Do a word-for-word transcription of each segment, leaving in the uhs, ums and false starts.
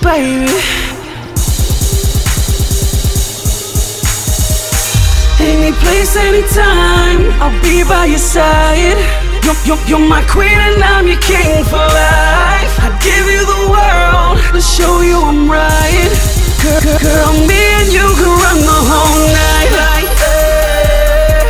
baby. Any place, anytime, I'll be by your side. You're, you're, you're my queen and I'm your king for life. I'd give you the world to show you I'm right. Girl, girl, girl, me and you can run the whole night like hey,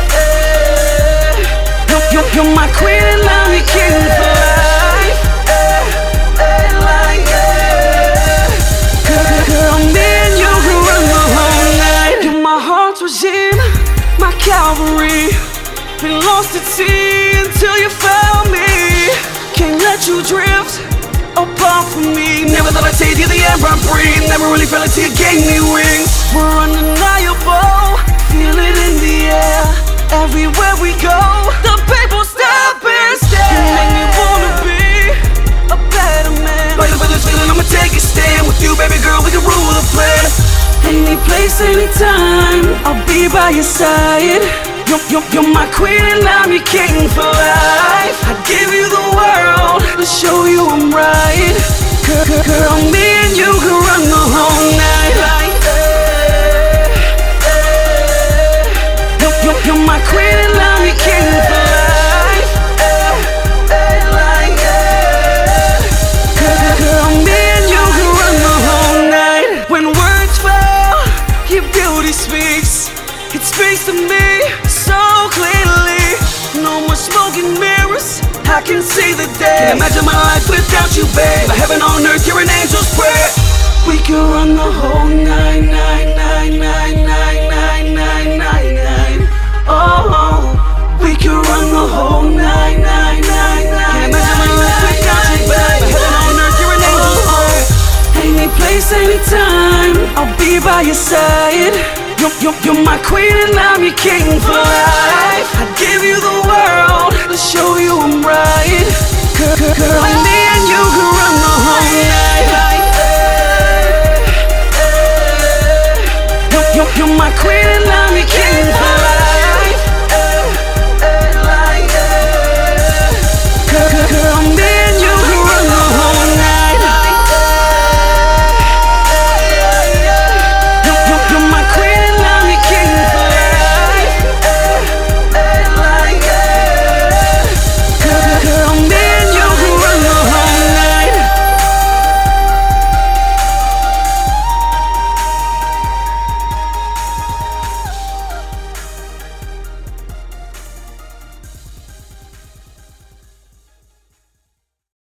hey. You're, you're, you're my queen and I'm your king for life. Hey, hey, like hey. Girl, girl, girl, me and you can run the whole night. You're my heart's regime, my Calvary. Been lost at sea until you found me. Can't let you drift apart from me. Never thought I'd take you the air I breathe. Never really felt it till you gave me wings. We're undeniable, feel it in the air. Everywhere we go, the people stop and stare. You make me wanna be a better man. Fighting for this feeling, I'ma take a stand. With you, baby girl, we can rule the place. Any place, anytime, I'll be by your side. You're, you're, you're my queen and I'm your king for life. I'd give you the world to show you I'm right. Girl, girl, girl, me and you can run the whole night like hey, hey. You're, you're, you're my queen and I'm your king for life. Hey, hey, like hey. Girl, girl, girl, me and you can run the whole night. When words fail, your beauty speaks. It speaks to me so clearly. No more smoke and mirrors, I can see the day. Can't imagine my life without you, babe. A heaven on earth, you're an angel's prayer. We can run the whole night, night, night, night, night, night, night, night, night. Oh, we can run the whole night, night, night, night. Can't imagine my life without you, babe. A heaven on earth, you're an angel's prayer. Any place, anytime, I'll be by your side. You're, you're, you're my queen and I'm your king for life. I'd give you the world to show you I'm right. Girl, girl, girl, me and you can run the whole night like hey, hey. You're, you're, you're my queen and I'm your